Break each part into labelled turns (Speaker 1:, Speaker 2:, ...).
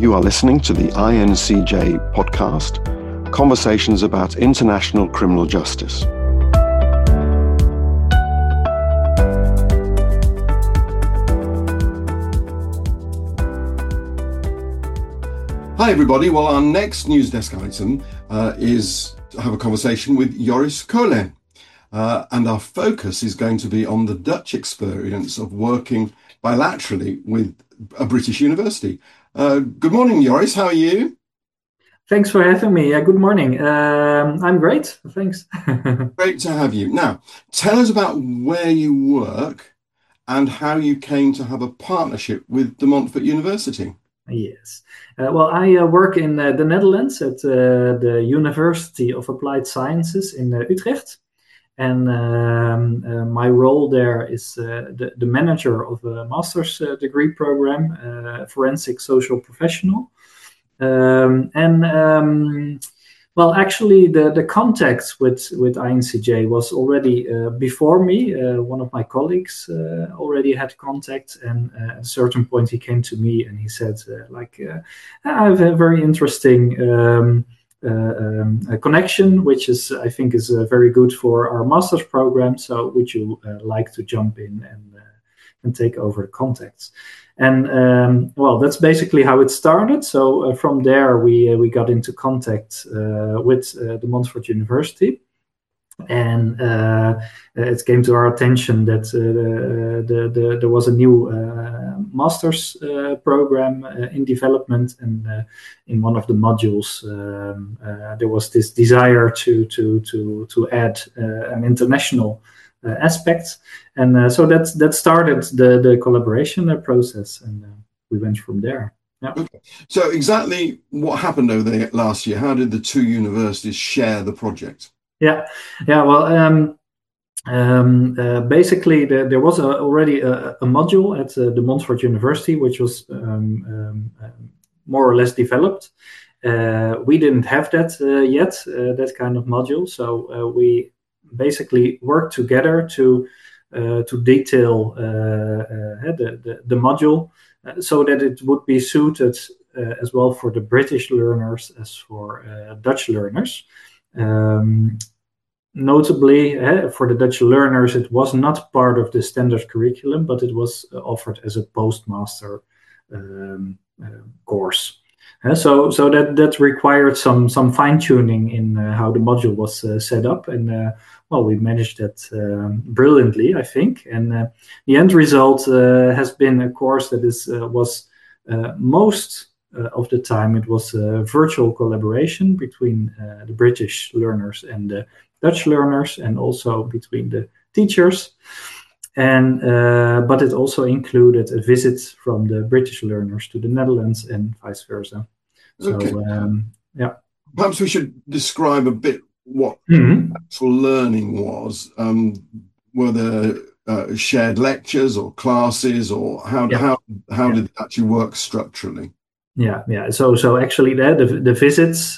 Speaker 1: You are listening to the INCJ podcast, Conversations about International Criminal Justice. Hi everybody, well our next news desk item is to have a conversation with Joris Kolen. And our focus is going to be on the Dutch experience of working bilaterally with a British university. Good morning, Joris. How are you?
Speaker 2: Thanks for having me. Good morning. I'm great. Thanks.
Speaker 1: Great to have you. Now, tell us about where you work and how you came to have a partnership with De Montfort University.
Speaker 2: Yes. Well, I work in the Netherlands at the University of Applied Sciences in Utrecht. And my role there is the manager of a master's degree program, forensic social professional. Well, actually, the contact with INCJ was already before me. One of my colleagues already had contact, and at a certain point he came to me and he said, I have a very interesting a connection, which is I think is very good for our master's program. So would you like to jump in and take over the contacts? And well, that's basically how it started. So from there we got into contact with De Montfort University. And it came to our attention that there was a new master's program in development, and in one of the modules there was this desire to add an international aspect, and so that started the collaboration process, and we went from there. Yeah.
Speaker 1: Okay. So exactly what happened over there last year? How did the two universities share the project?
Speaker 2: Yeah. Well, basically, there was already a module at De Montfort University, which was more or less developed. We didn't have that yet, that kind of module. So we basically worked together to detail the module so that it would be suited as well for the British learners as for Dutch learners. Notably, for the Dutch learners, it was not part of the standard curriculum, but it was offered as a postmaster course. So that required some fine-tuning in how the module was set up, and well, we managed that brilliantly, I think. And the end result has been a course that was most of the time it was a virtual collaboration between the British learners and the Dutch learners, and also between the teachers. And but it also included a visit from the British learners to the Netherlands and vice versa.
Speaker 1: Okay.
Speaker 2: So yeah.
Speaker 1: Perhaps we should describe a bit what actual learning was. Were there shared lectures or classes, or how did it actually work structurally?
Speaker 2: Yeah. So actually, the visits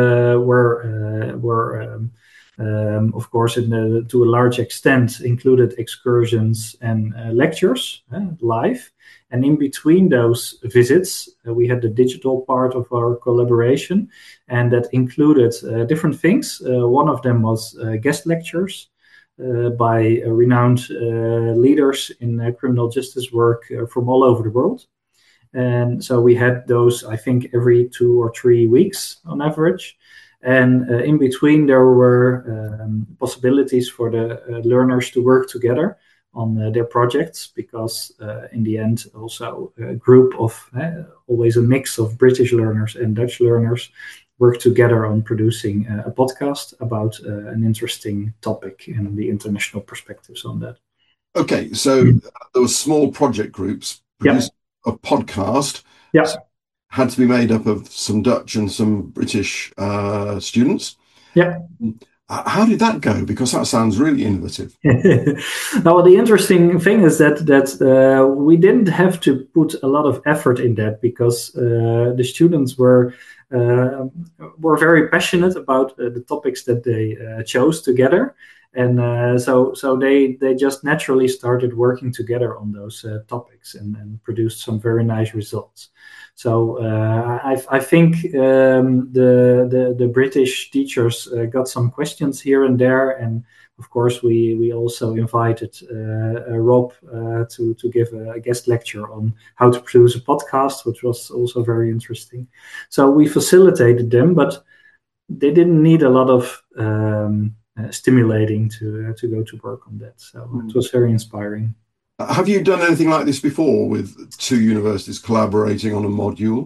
Speaker 2: were of course, to a large extent, included excursions and lectures live. And in between those visits, we had the digital part of our collaboration, and that included different things. One of them was guest lectures by renowned leaders in criminal justice work from all over the world. And so we had those, I think, every 2 or 3 weeks on average. And in between, there were possibilities for the learners to work together on their projects, because in the end, also a group of, always a mix of British learners and Dutch learners work together on producing a podcast about an interesting topic and the international perspectives on that.
Speaker 1: Okay, so there were small project groups producing a podcast.
Speaker 2: Yeah.
Speaker 1: So had to be made up of some Dutch and some British students.
Speaker 2: Yeah.
Speaker 1: How did that go? Because that sounds really innovative.
Speaker 2: Now, the interesting thing is that we didn't have to put a lot of effort in that, because the students were very passionate about the topics that they chose together. And so they just naturally started working together on those topics and produced some very nice results. So I think the British teachers got some questions here and there, and of course we also invited Rob to give a guest lecture on how to produce a podcast, which was also very interesting. So we facilitated them, but they didn't need a lot of stimulating to go to work on that. So it was very inspiring.
Speaker 1: Have you done anything like this before with two universities collaborating on a module?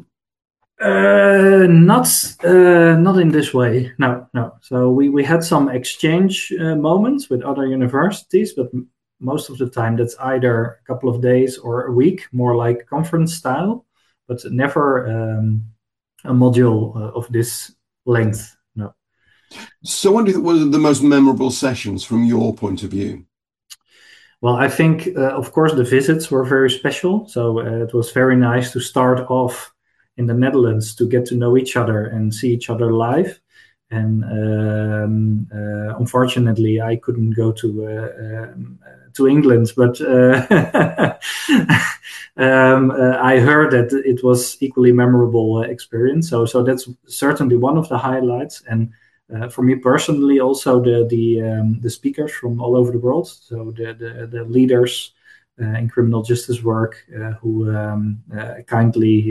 Speaker 2: Not in this way. No. So we had some exchange moments with other universities, but most of the time that's either a couple of days or a week, more like conference style, but never a module of this length. No.
Speaker 1: So what do you think were the most memorable sessions from your point of view?
Speaker 2: Well, I think, of course, the visits were very special. So it was very nice to start off in the Netherlands to get to know each other and see each other live. And unfortunately, I couldn't go to England, but I heard that it was equally memorable experience. So that's certainly one of the highlights. And for me personally, also the speakers from all over the world, so the leaders in criminal justice work who kindly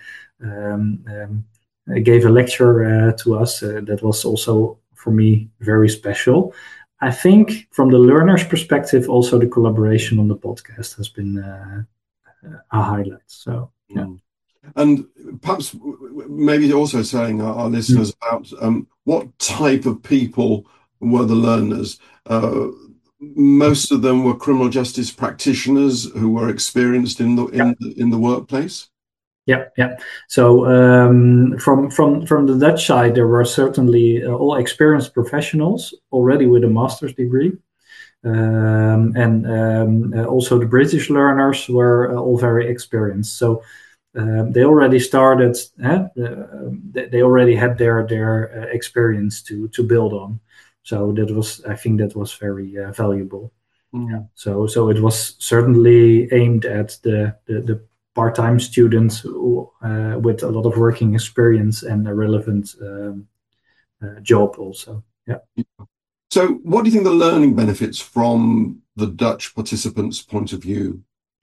Speaker 2: gave a lecture to us, that was also for me very special. I think from the learner's perspective, also the collaboration on the podcast has been a highlight. So yeah.
Speaker 1: And perhaps maybe also telling our listeners about what type of people were the learners. Most of them were criminal justice practitioners who were experienced in the workplace.
Speaker 2: Yeah. So from the Dutch side, there were certainly all experienced professionals already with a master's degree. And also the British learners were all very experienced. So they already started. They already had their experience to build on. So I think that was very valuable. Yeah. So it was certainly aimed at the part-time students with a lot of working experience and a relevant job also. Yeah.
Speaker 1: So what do you think the learning benefits from the Dutch participants' point of view?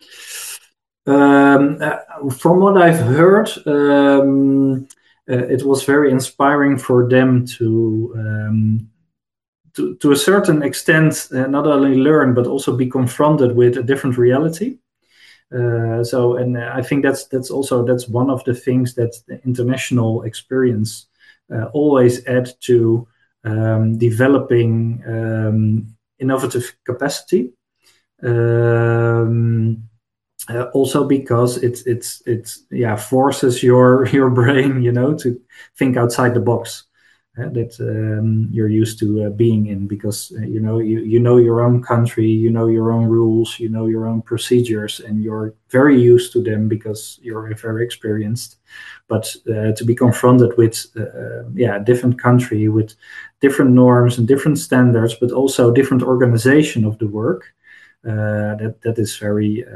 Speaker 2: From what I've heard, it was very inspiring for them to a certain extent, not only learn, but also be confronted with a different reality. And I think that's one of the things that the international experience always add to developing innovative capacity. Also because it forces your brain, to think outside the box that you're used to being in, because you know your own country, your own rules, your own procedures, and you're very used to them because you're very experienced. But to be confronted with a different country with different norms and different standards, but also different organization of the work, that is very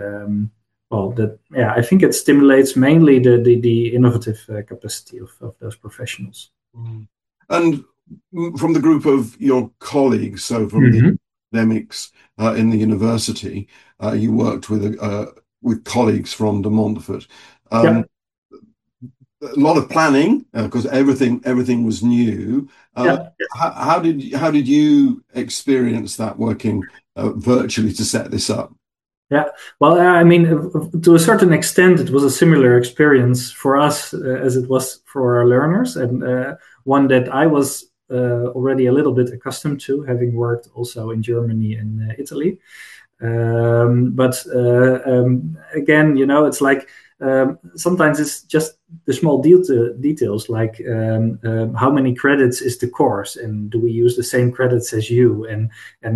Speaker 2: I think it stimulates mainly the innovative capacity of those professionals.
Speaker 1: And from the group of your colleagues, so from the academics in the university, you worked with colleagues from De Montfort. A lot of planning because everything was new. How did you experience that working virtually to set this up?
Speaker 2: Yeah, well, I mean, to a certain extent, it was a similar experience for us as it was for our learners, and one that I was already a little bit accustomed to, having worked also in Germany and Italy. But again, it's like sometimes it's just the small details, like how many credits is the course, and do we use the same credits as you, and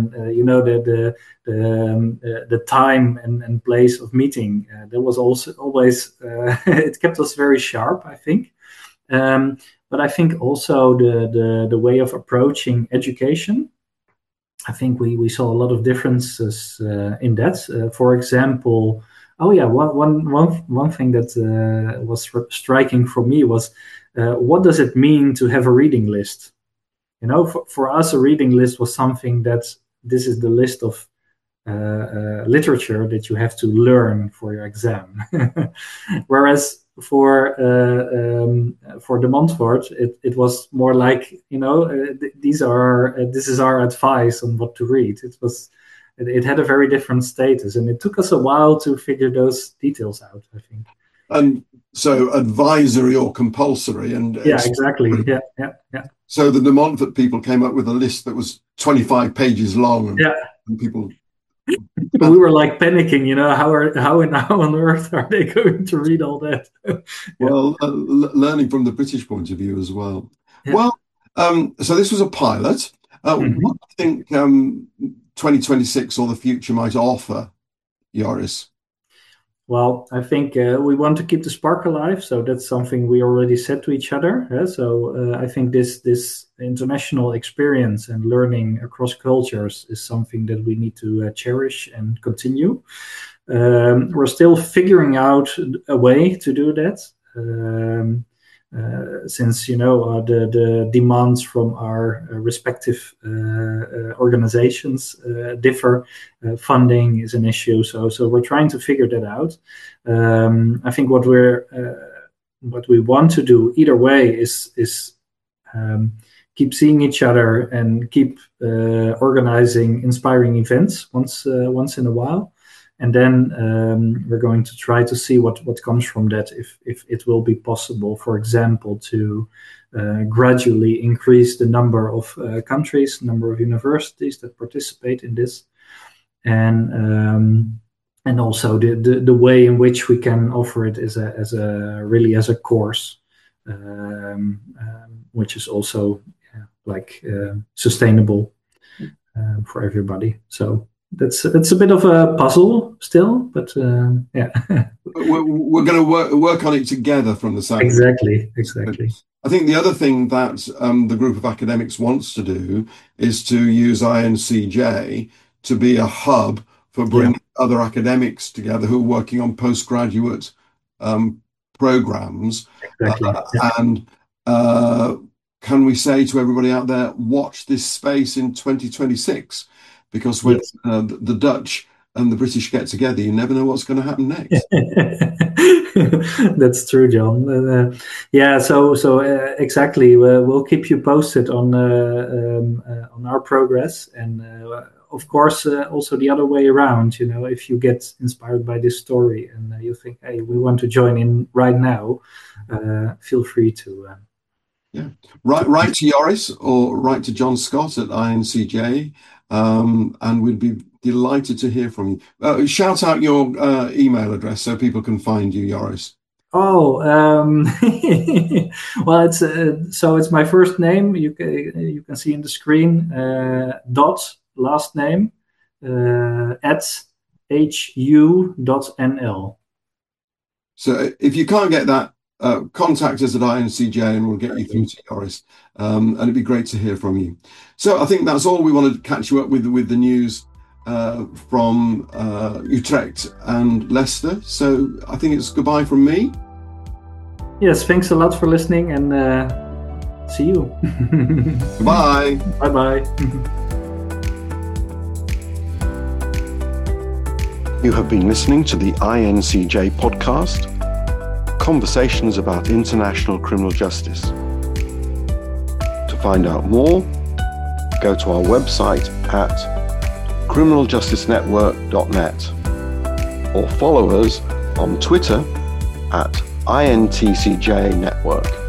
Speaker 2: the time and place of meeting. That was also always it kept us very sharp, I think. But I think also the way of approaching education I think we saw a lot of differences in that. For example, one thing that was striking for me was what does it mean to have a reading list? You know, for us, a reading list was something that this is the list of literature that you have to learn for your exam. Whereas for De Montfort, it was more like, you know, this is our advice on what to read. It had a very different status, and it took us a while to figure those details out, I think.
Speaker 1: And so advisory or compulsory, and
Speaker 2: yeah, exactly. Yeah.
Speaker 1: So the De Montfort people came up with a list that was 25 pages long, and people.
Speaker 2: But we were like panicking, you know, how on earth are they going to read all that?
Speaker 1: Well, learning from the British point of view as well. Yeah. Well, so this was a pilot. What do you think 2026 or the future might offer, Joris?
Speaker 2: Well, I think we want to keep the spark alive, so that's something we already said to each other. So I think this international experience and learning across cultures is something that we need to cherish and continue. We're still figuring out a way to do that, since, you know, the demands from our respective organizations differ. Funding is an issue, so we're trying to figure that out. I think what we want to do either way is keep seeing each other and keep organizing inspiring events once in a while. And then we're going to try to see what comes from that, if it will be possible, for example, to gradually increase the number of countries, number of universities that participate in this, and also the way in which we can offer it as a course, which is also sustainable for everybody. So. It's a bit of a puzzle still, but yeah.
Speaker 1: We're going to work on it together from the side.
Speaker 2: Exactly.
Speaker 1: I think the other thing that the group of academics wants to do is to use INCJ to be a hub for bringing other academics together who are working on postgraduate programs.
Speaker 2: Exactly.
Speaker 1: And can we say to everybody out there, watch this space in 2026? Because when the Dutch and the British get together, you never know what's going to happen next.
Speaker 2: That's true, John. So exactly. We'll keep you posted on our progress, and of course, also the other way around. You know, if you get inspired by this story and you think, hey, we want to join in right now, feel free to.
Speaker 1: Write to Joris or write to John Scott at INCJ. And we'd be delighted to hear from you. Shout out your email address so people can find you, Joris.
Speaker 2: Oh, well, it's my first name. You can see in the screen. Dot last name at hu.nl.
Speaker 1: So if you can't get that, contact us at INCJ and we'll get you through to Joris. And it'd be great to hear from you. So I think that's all we wanted to catch you up with the news from Utrecht and Leicester. So I think it's goodbye from me.
Speaker 2: Yes, thanks a lot for listening, and see you.
Speaker 1: Goodbye.
Speaker 2: Bye-bye.
Speaker 1: You have been listening to the INCJ podcast, Conversations about International Criminal Justice. To find out more, go to our website at criminaljusticenetwork.net or follow us on Twitter at INTCJ Network.